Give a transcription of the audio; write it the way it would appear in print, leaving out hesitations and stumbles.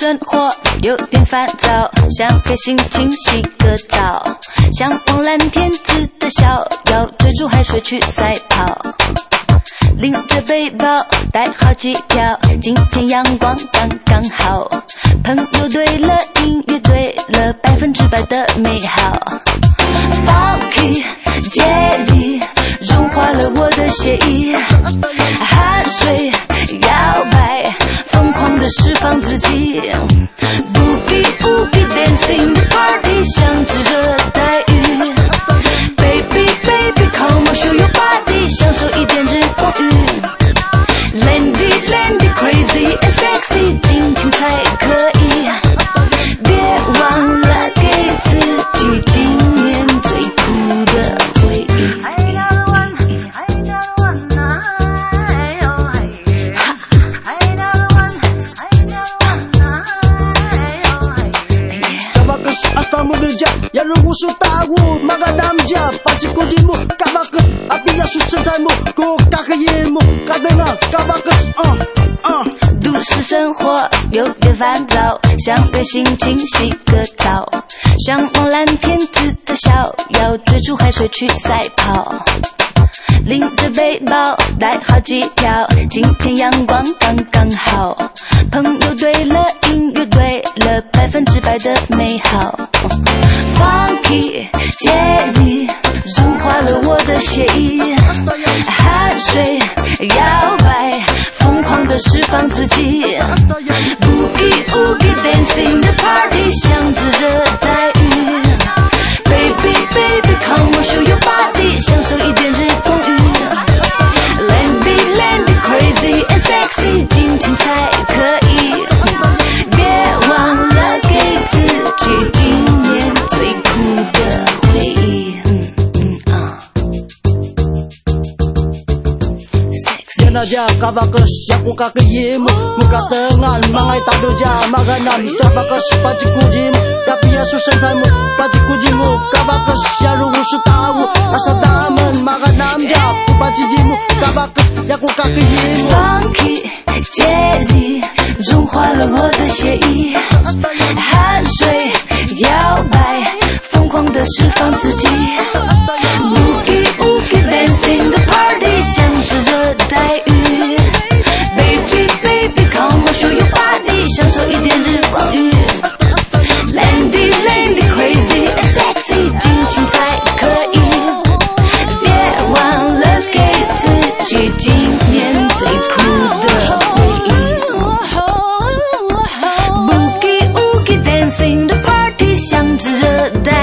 生活有点烦躁，想给心情洗个澡，向往蓝天自的逍遥，追逐海水去赛跑，拎着背包带好机票，今天阳光刚刚好，朋友对了，音乐对了，100%的美好， Funky 介意融化了我的血液，汗水摇摆，疯狂地释放自己， Boogie Boogie Dancing the Party 像只热带雨， Baby Baby Come on Show Your Body 享受一点日光浴， Landy Landy Crazy and Sexy 今天才可以，别忘了给自己今年最酷的回忆。 Yarugusu tahu mga namja Pachikodimu kabakas Apiyasu sentaimu Ku kakayemu Kadengal kabakas 都市生活有点烦躁，想对心情洗个澡，向往蓝天自的逍遥，追逐海水去赛跑，拎着背包带好机票，今天阳光刚刚好，朋友对了，音乐对了，100%的美好， Funky 介意融化了我的血液，汗水摇摆，疯狂地释放自己， Boogie Boogie Dancing the Party 像只热带雨， Baby Baby Come on Show Your Body 享受一点日光浴， Landy Landy Crazy and Sexy 今天才可以，别忘了给自己今年最酷的回忆。 Aja kabakas yaku kakayemu Mukatengan mga itadoja Maganam kabakas pachikujimu Kapiyasu sensaimu Pachikujimu kabakas yarugusu tahu Asadaman maganam ya Pachijimu kabakas yaku kakayemu Funky 介意融化了我的血液，汗水摇摆，疯狂地释放自己， Boogie Boogie Dancing the Party 像只热带雨， Baby Baby Come on Show Your Body 享受一点日光浴， Landy Landy Crazy and Sexy 今天才可以，别忘了给自己今年最酷的回忆， Boogie Boogie Dancing the Party 像只热带